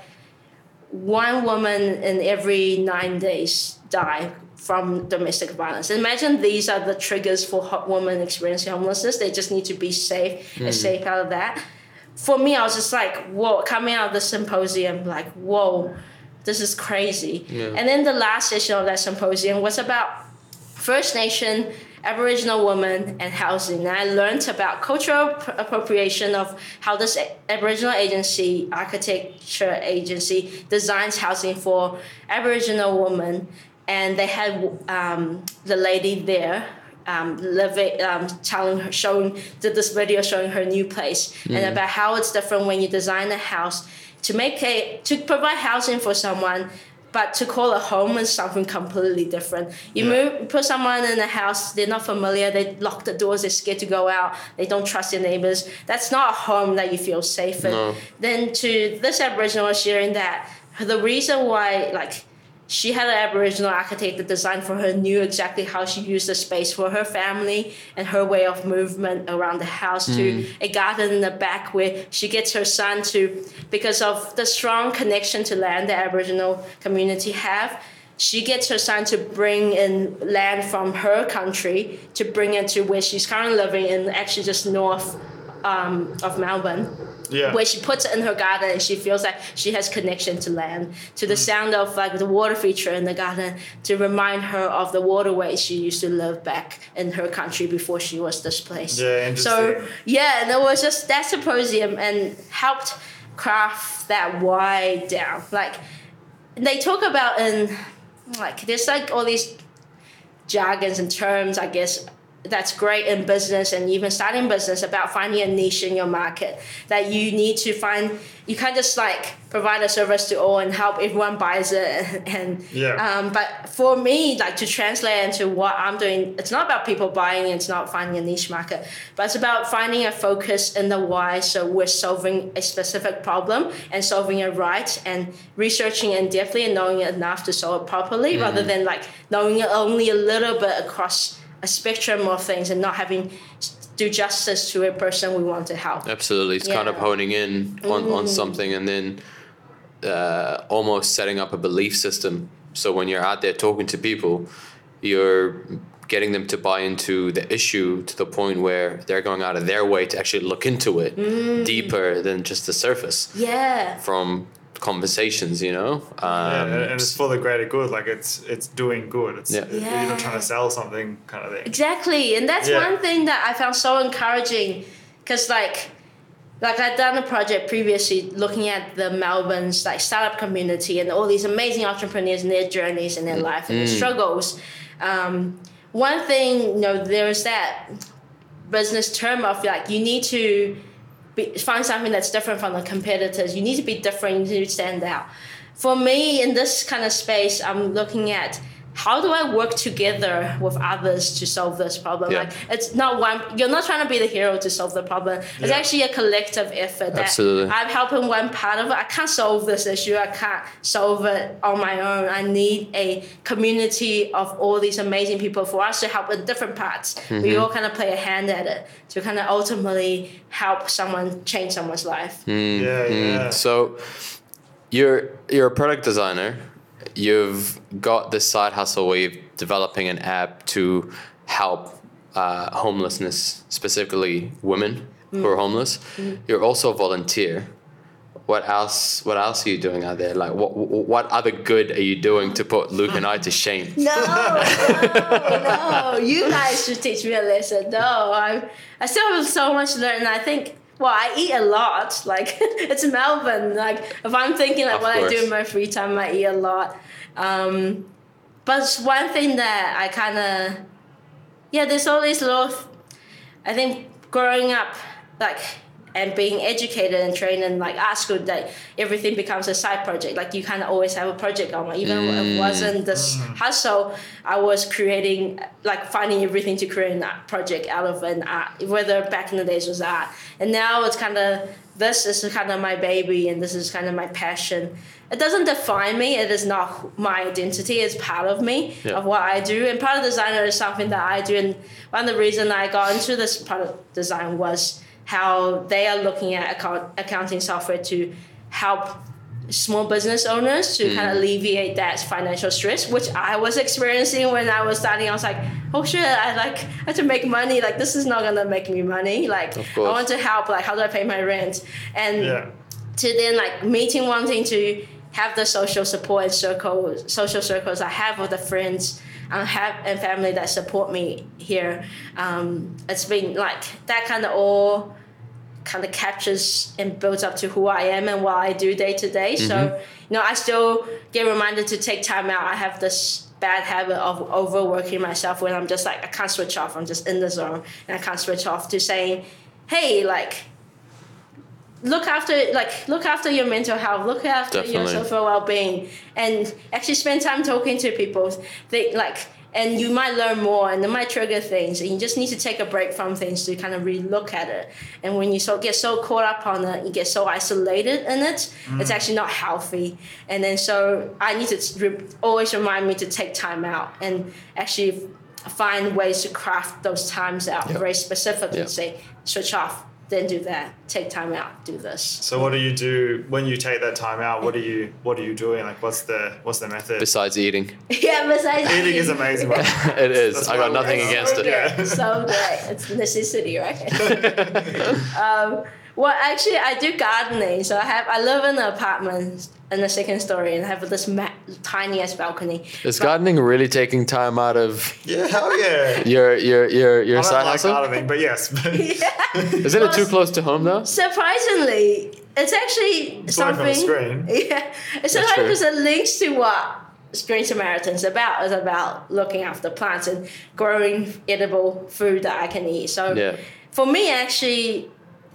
one woman in every nine days die from domestic violence. Imagine these are the triggers for ho- women experiencing homelessness. They just need to be safe and safe out of that. For me, I was just like, whoa, coming out of the symposium, like, whoa, this is crazy. Yeah. And then the last session of that symposium was about First Nation, Aboriginal women, and housing. And I learned about cultural ap- appropriation of how this a- Aboriginal agency, architecture agency, designs housing for Aboriginal women. And they had um, the lady there um, living, um, telling her, showing, did this video showing her new place, and about how it's different when you design a house to make a, to provide housing for someone, but to call a home is something completely different. You Yeah. move, put someone in a house, they're not familiar, they lock the doors, they're scared to go out, they don't trust their neighbors. That's not a home that you feel safe in. No. Then to this Aboriginal sharing that the reason why, like, she had an Aboriginal architect that designed for her, knew exactly how she used the space for her family and her way of movement around the house, to a garden in the back where she gets her son to, because of the strong connection to land the Aboriginal community have, she gets her son to bring in land from her country to bring it to where she's currently living in, actually just north um, of Melbourne. Yeah. Where she puts it in her garden and she feels like she has connection to land, to the Mm. sound of like the water feature in the garden, to remind her of the waterways she used to live back in her country before she was displaced. Yeah, So interesting. yeah, and it was just that symposium and helped craft that why down. Like they talk about in like there's like all these jargons and terms, I guess, that's great in business and even starting business about finding a niche in your market, that you need to find, you can't just like provide a service to all and help everyone buys it. And Yeah. um, but for me, like to translate into what I'm doing, it's not about people buying, it's not finding a niche market, but it's about finding a focus in the why. So we're solving a specific problem and solving it right and researching it depthly and knowing it enough to solve it properly, rather than like knowing it only a little bit across a spectrum of things and not having do justice to a person we want to help. Absolutely. It's kind of Yeah. honing in on, on something and then uh, almost setting up a belief system. So when you're out there talking to people, you're getting them to buy into the issue to the point where they're going out of their way to actually look into it deeper than just the surface Yeah. from conversations, you know? Um, Yeah, and, and it's for the greater good. Like it's it's doing good. It's Yeah. you're not trying to sell something, kind of thing. Exactly, and that's Yeah. one thing that I found so encouraging, because like, like I'd done a project previously looking at the Melbourne's like startup community and all these amazing entrepreneurs and their journeys and their life and their struggles. Um, one thing, you know, there's that business term of like you need to be, find something that's different from the competitors. You need to be different. You need to stand out. For me, in this kind of space, I'm looking at how do I work together with others to solve this problem? Yeah. Like it's not one. You're not trying to be the hero to solve the problem. It's Yeah. actually a collective effort. That Absolutely. I'm helping one part of it. I can't solve this issue. I can't solve it on my own. I need a community of all these amazing people for us to help in different parts. Mm-hmm. We all kind of play a hand at it to kind of ultimately help someone change someone's life. Mm, Yeah, yeah. So you're you're a product designer. You've got this side hustle where you're developing an app to help uh, homelessness, specifically women who are homeless. You're also a volunteer. What else? What else are you doing out there? Like, what what other good are you doing to put Luke and I to shame? No, no, no. You guys should teach me a lesson. No, I I still have so much to learn. And I think, well, I eat a lot. Like, it's Melbourne. Like, if I'm thinking like Of what I do course. in my free time, I eat a lot. Um, but it's one thing that I kind of, yeah, there's all these little, I think growing up, like, and being educated and trained in like art school, that everything becomes a side project. Like you kind of always have a project going. Even when it wasn't this hustle, I was creating, like finding everything to create an art project out of an art, whether back in the days was art. And now it's kind of, this is kind of my baby and this is kind of my passion. It doesn't define me. It is not my identity. It's part of me, Yeah. of what I do. And product designer is something that I do. And one of the reasons I got into this product design was how they are looking at account, accounting software to help small business owners to kind of alleviate that financial stress, which I was experiencing when I was starting. I was like, oh shit, I like I have to make money. Like this is not gonna make me money. Like Of I course. want to help. Like how do I pay my rent? And Yeah. to then like meeting, wanting to have the social support and circle, social circles I have with the friends I have and family that support me here. Um, it's been like that kind of all kind of captures and builds up to who I am and what I do day to day. So, you know, I still get reminded to take time out. I have this bad habit of overworking myself when I'm just like, I can't switch off. I'm just in the zone and I can't switch off to saying, hey, like, look after like look after your mental health, look after your Definitely. social well-being, and actually spend time talking to people. They like, and you might learn more, and it might trigger things, and you just need to take a break from things to kind of really look at it. And when you so get so caught up on it, you get so isolated in it, Mm. it's actually not healthy. And then so I need to re- always remind me to take time out and actually find ways to craft those times out Yep. very specifically. Yep. Say switch off, then do that. Take time out, do this. So what do you do when you take that time out? What are you What are you doing? Like, what's the What's the method? Besides eating. Yeah, besides Eating is amazing. Right? It is. That's I got why nothing we- against so it. Good. Yeah. So great. It's necessity, right? um, well, actually, I do gardening. So I have I live in an apartment in the second story and I have this ma- tiny ass balcony. Is But- gardening really taking time out of Yeah, hell yeah. your your your your I don't side like hustle? gardening, but yes. Yeah. Isn't it too close to home though? Surprisingly, it's actually It's only from the something. screen. Yeah, it's That's something true. because it links to what Green Samaritan's about. It's about looking after plants and growing edible food that I can eat. So Yeah. for me, actually,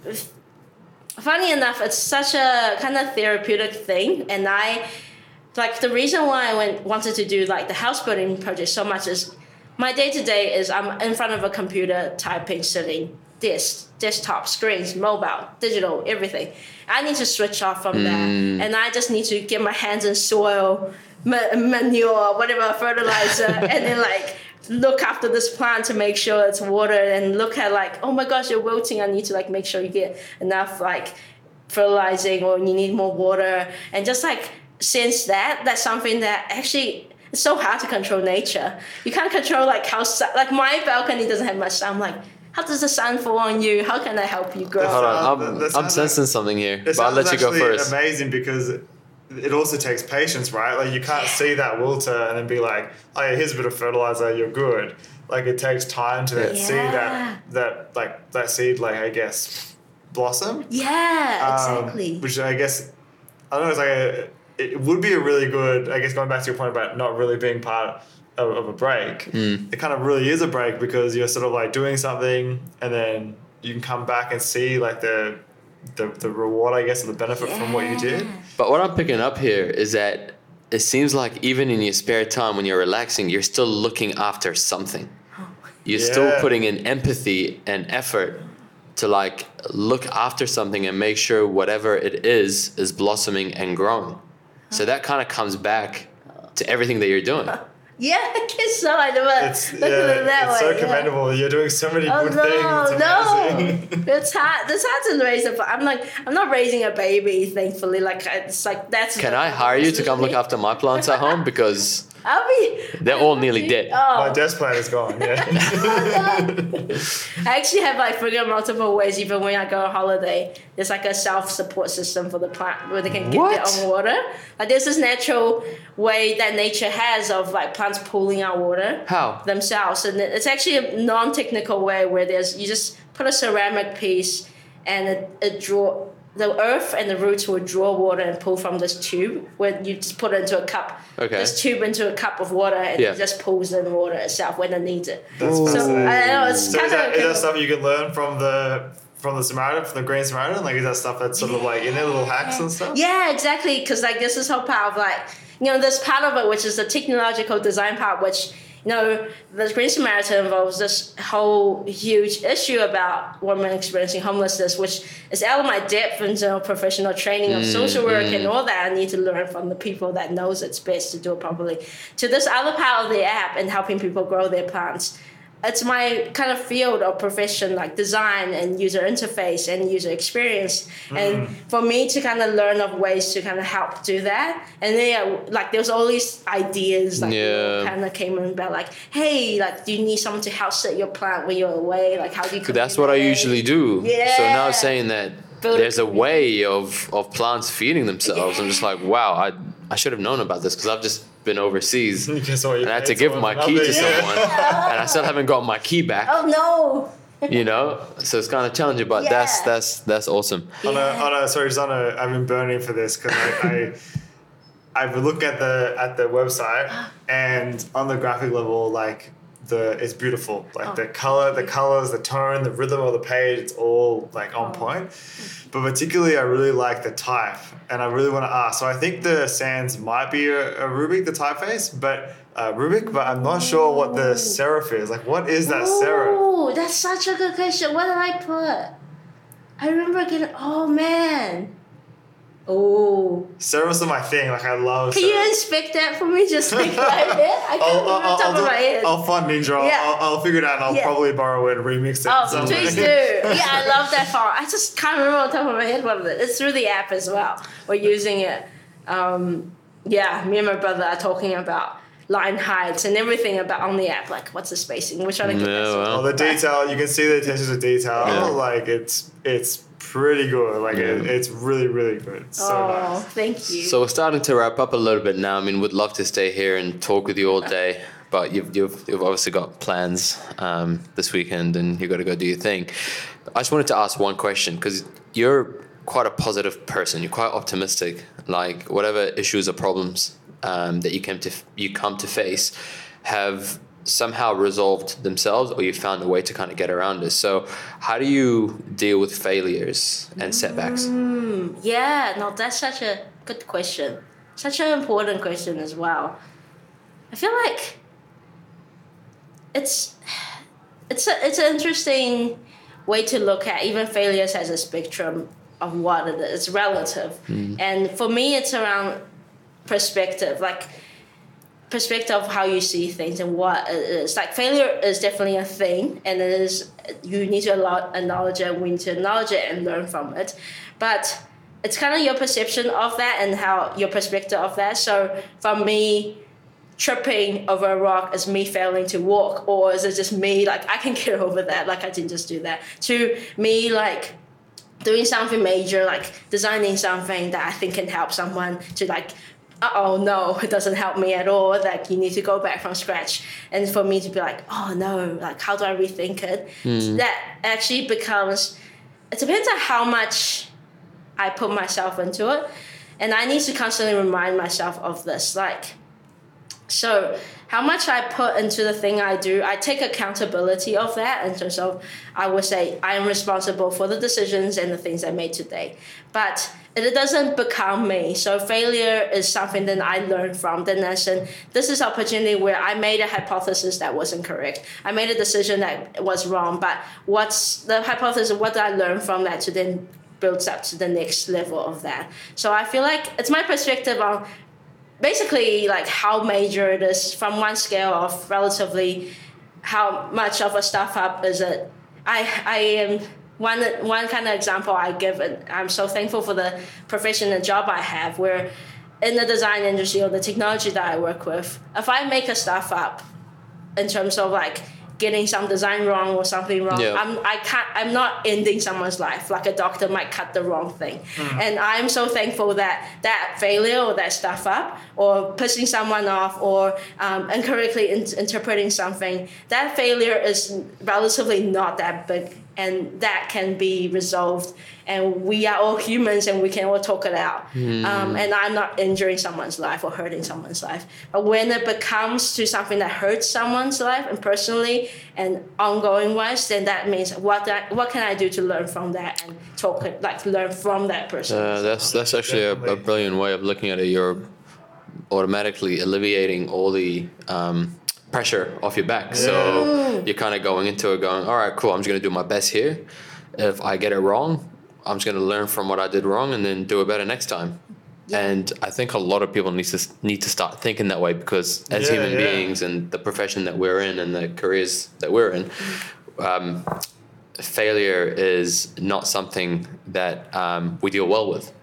funny enough, it's such a kind of therapeutic thing, and I like the reason why I went wanted to do like the house building project so much is my day to day is I'm in front of a computer typing, sitting, this desktop screens, mobile, digital, everything. I need to switch off from that, and I just need to get my hands in soil, ma- manure, whatever fertilizer, and then like look after this plant to make sure it's watered, and look at like, oh my gosh, you're wilting. I need to like make sure you get enough like fertilizing, or you need more water, and just like sense that that's something that actually it's so hard to control nature. You can't control like how sun, like my balcony doesn't have much sun. I'm like, how does the sun fall on you? How can I help you grow? Hold Uh, on, that- I'm, that I'm sounds sensing something here, It but I'll sounds let you go actually first. amazing because it also takes patience, right? Like you can't see that wilter and then be like, oh yeah, here's a bit of fertilizer, you're good. Like it takes time to then see Yeah. that that like that seed, like I guess, blossom. Yeah, Um, exactly. which I guess I don't know. It's like a, it would be a really good. I guess going back to your point about not really being part of, of a break, Mm. it kind of really is a break because you're sort of like doing something and then you can come back and see like the the, the reward, I guess, or the benefit from what you did. But what I'm picking up here is that it seems like even in your spare time when you're relaxing, you're still looking after something. You're still Yeah. putting in empathy and effort to like look after something and make sure whatever it is is blossoming and growing. So that kind of comes back to everything that you're doing. Yeah, I guess so. I never It's look at yeah, it that it's way. so yeah. commendable. You're doing so many Oh good no, things. It's amazing. no! It's hard. It's hard to raise a. I'm like, I'm not raising a baby. Thankfully, like it's like that's. Can I hire you to come look after my plants at home? Because I'll be. they're all nearly dead. My Oh, desk plan is gone. Yeah. I actually have like figured out multiple ways. Even when I go on holiday, there's like a self-support system for the plant where they can get What? their own water. Like there's this natural way that nature has of like plants pulling out water. How? Themselves, and it's actually a non-technical way where there's you just put a ceramic piece and it, it draw the earth and the roots will draw water and pull from this tube where you just put it into a cup. Okay. This tube into a cup of water and Yeah. it just pulls in water itself when it needs it. That's Ooh. So fascinating. I know it's So kind is that, of is that stuff you can learn from the from the Samaritan, from the Green Samaritan? Like is that stuff that's sort of like in their little hacks and stuff? Yeah, exactly. Because like this is whole part of like you know this part of it, which is the technological design part, which you know the Green Samaritan involves this whole huge issue about women experiencing homelessness, which is out of my depth into professional training of social work and all that. I need to learn from the people that knows it's best to do it properly. To this other part of the app and helping people grow their plants. It's my kind of field of profession, like design and user interface and user experience. And for me to kind of learn of ways to kind of help do that. And then, yeah, like, there was all these ideas, like, Yeah. kind of came in about, like, hey, like, do you need someone to help set your plant when you're away? Like, how do you That's what I communicate? usually do. Yeah. So now saying that Build a there's a community. way of, of plants feeding themselves, I'm just like, wow, I I should have known about this because I've just been overseas You can sort your and I had to paid give someone my key to another- yeah. someone and I still haven't got my key back. Oh, no. You know, so it's kind of challenging, but that's Yeah. that's that's awesome. On a, Yeah. on a, sorry, just on a, I've been burning for this because I, I, I've looked at the at the website and on the graphic level, like the it's beautiful. Like Oh. the color, the colors, the tone, the rhythm of the page, it's all like on Oh. point. But particularly, I really like the type, and I really want to ask. So I think the Sans might be a, a Rubik, the typeface, but uh, Rubik, but I'm not sure what the serif is. Like, what is that serif? Oh, that's such a good question. What did I put? I remember getting. Oh man. Oh. Serifs are my thing. Like, I love. Can serifs. you inspect that for me just like right there? I can't I'll, remember I'll, on top I'll, of my do- head. I'll find Ninja. I'll, Yeah. I'll, I'll figure it out and I'll Yeah. probably borrow it and remix it. Oh, somewhere. please do. Yeah, I love that font. I just can't remember on top of my head what it is. It's through the app as well. We're using it. Um, yeah, me and my brother are talking about line heights and everything about on the app. Like, what's the spacing? We're trying to get Yeah, that. well. Oh, the detail, you can see the attention to detail. Yeah. Like, it's it's pretty good. Like, it, Yeah. it's really, really good. It's so Oh, nice. thank you. So we're starting to wrap up a little bit now. I mean, we'd love to stay here and talk with you all day, but you've you've, you've obviously got plans um, this weekend, and you've got to go do your thing. I just wanted to ask one question because you're quite a positive person. You're quite optimistic. Like whatever issues or problems um, that you came to you come to face have somehow resolved themselves, or you found a way to kind of get around it. So how do you deal with failures and setbacks? Mm, yeah, no, that's such a good question. Such an important question as well. I feel like it's it's a, it's an interesting way to look at even failures as a spectrum of what it is. It's relative. And for me, it's around perspective, like perspective of how you see things and what it is. Like failure is definitely a thing, and it is, you need to allow, acknowledge it, we need to acknowledge it and learn from it. But it's kind of your perception of that and how your perspective of that. So for me, tripping over a rock is me failing to walk, or is it just me like I can get over that, like I didn't just do that, to me like doing something major, like designing something that I think can help someone, to like, uh-oh, no, it doesn't help me at all, like you need to go back from scratch. And for me to be like, oh no, like how do I rethink it? Mm. That actually becomes, it depends on how much I put myself into it. And I need to constantly remind myself of this, like, so how much I put into the thing I do, I take accountability of that in terms of, I would say I am responsible for the decisions and the things I made today. But it doesn't become me. So failure is something that I learned from. Then I said, this is opportunity where I made a hypothesis that wasn't correct. I made a decision that was wrong. But what's the hypothesis, what did I learn from that to then build up to the next level of that? So I feel like it's my perspective on basically like how major it is from one scale of relatively how much of a stuff up is it. I I am one one kind of example I give, and I'm so thankful for the profession and job I have, where in the design industry or the technology that I work with, if I make a stuff up in terms of like getting some design wrong or something wrong, Yeah. I'm I can't I'm not ending someone's life. Like a doctor might cut the wrong thing. Mm. And I'm so thankful that that failure or that stuff up or pushing someone off or um, incorrectly in- interpreting something, that failure is relatively not that big, and that can be resolved, and we are all humans and we can all talk it out. Mm. Um, and I'm not injuring someone's life or hurting someone's life. But when it becomes to something that hurts someone's life and personally and ongoing wise, then that means what I, what can I do to learn from that and talk it, like learn from that person. Uh, that's that's actually a, a Definitely. brilliant way of looking at it. You're automatically alleviating all the um, pressure off your back. So you're kind of going into it going, all right, cool, I'm just going to do my best here. If I get it wrong, I'm just going to learn from what I did wrong and then do it better next time. And I think a lot of people need to need to start thinking that way, because as Yeah, human yeah. beings and the profession that we're in and the careers that we're in, um, failure is not something that um, we deal well with.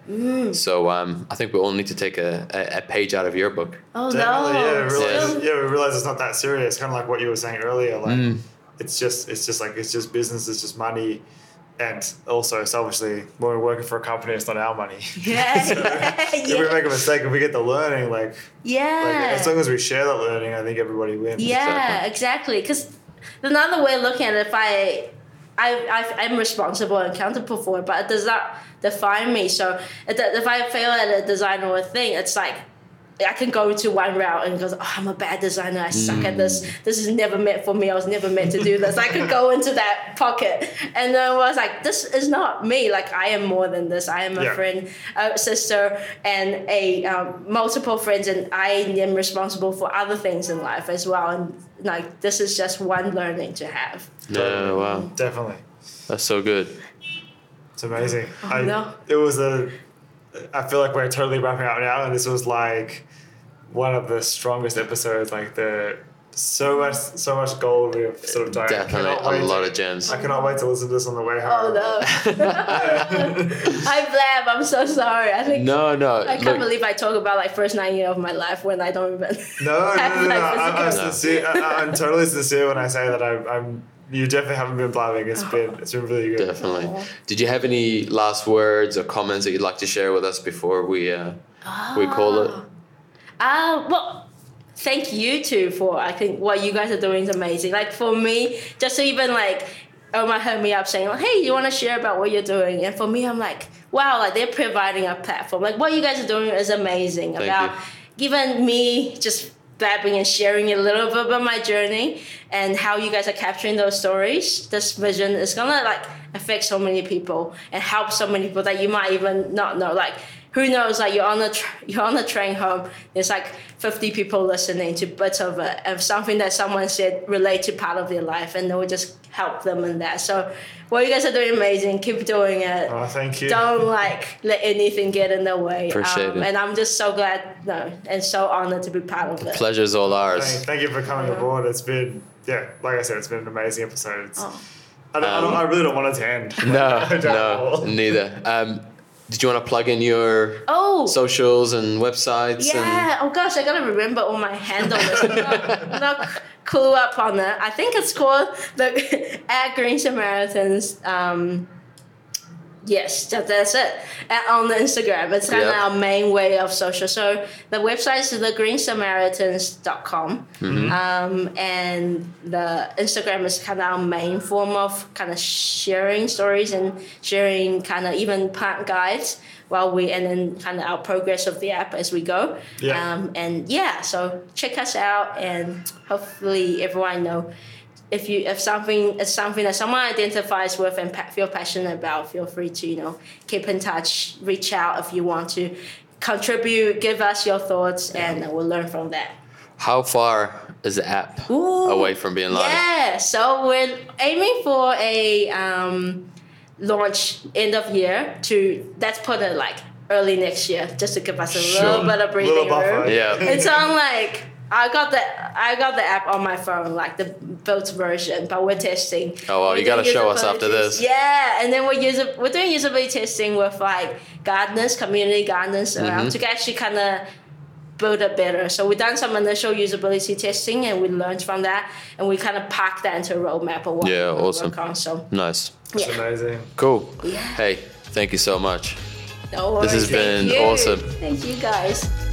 So um, I think we all need to take a, a, a page out of your book. Oh Definitely, no! yeah. We realize, Still- yeah, we realize it's not that serious. Kind of like what you were saying earlier. Like, Mm. it's just, it's just like it's just business. It's just money, and also selfishly, when we're working for a company, it's not our money. Yeah, So, yeah, if we make a mistake, if we get the learning, like, yeah. like as long as we share that learning, I think everybody wins. Yeah, exactly. Because another way of looking at it, if I, I, I, I'm responsible and accountable for it, but it does not define me. So if if I fail at a design or a thing, it's like I can go to one route and go, oh, I'm a bad designer. I suck mm. at this. This is never meant for me. I was never meant to do this. I could go into that pocket. And then I was like, this is not me. Like, I am more than this. I am a yeah. friend, a sister, and a um, multiple friends. And I am responsible for other things in life as well. And like, this is just one learning to have. Yeah, wow. Definitely. That's so good. It's amazing. Oh, I, no. It was a... I feel like we're totally wrapping up now, and this was like one of the strongest episodes. Like the so much, so much gold we have sort of done. Definitely a lot of gems. I cannot wait to listen to this on the way home. Oh no! I blab. I'm so sorry. I think no, no. I can't look, believe I talk about like first nine years of my life when I don't even. No, no, no, no. no. I'm, I'm no. sincere. I, I'm totally sincere when I say that I'm. I'm You definitely haven't been blabbing. It's been it's been really good. Definitely. Did you have any last words or comments that you'd like to share with us before we uh, oh. we call it? Uh, well, thank you too for I think what you guys are doing is amazing. Like for me, just to even like Omar hit me up saying, like, hey, you want to share about what you're doing? And for me, I'm like, wow, like they're providing a platform. Like what you guys are doing is amazing. Thank about you. Giving me just blabbing and sharing a little bit about my journey and how you guys are capturing those stories. This vision is gonna like affect so many people and help so many people that you might even not know. Like who knows? Like you're on a tra- you're on a train home. There's like fifty people listening to bits of it and something that someone said relate to part of their life, and it will just help them in that. So what you guys are doing amazing. Keep doing it. Oh, thank you. Don't like let anything get in the way. Appreciate um, it. And I'm just so glad, no, and so honored to be part of The it. pleasure's all ours. Thank, thank you for coming aboard. It's been yeah, like I said, it's been an amazing episode. It's, Oh. I, don't, I, don't, I really don't want it to end. No, I don't no, neither. Um, did you want to plug in your Oh. socials and websites? Yeah. Oh gosh, I gotta remember all my handles. I'm not, I'm not clue up on that. I think it's called the at Green Samaritans. Um, yes, that, that's it. At, on the Instagram, it's kind of Yep. our main way of social. So the website is the green samaritans dot com, Mm-hmm. um, and the Instagram is kind of our main form of kind of sharing stories and sharing kind of even plant guides while we and then kind of our progress of the app as we go. Yeah. Um, and yeah, so check us out, and hopefully everyone know if you if something is something that someone identifies with and pa- feel passionate about, feel free to you know keep in touch, reach out if you want to contribute, give us your thoughts, and we'll learn from that. How far is the app Ooh, away from being live? Yeah, so we're aiming for a um, launch end of year to let's put it like early next year, just to give us a Sure. little bit of breathing Little buffer. room. Yeah. It's on like I got the I got the app on my phone, like the built version, but we're testing. Oh, well, We're you gotta doing show us after usability this. Yeah, and then we're user we're doing usability testing with like gardeners, community gardeners around Mm-hmm. to actually kind of build it better. So we've done some initial usability testing, and we learned from that, and we kind of packed that into a roadmap of what Yeah, we awesome. work on. So Nice. It's yeah. amazing. Cool. Yeah. Hey, thank you so much. No This worries. has been Thank you. awesome. Thank you guys.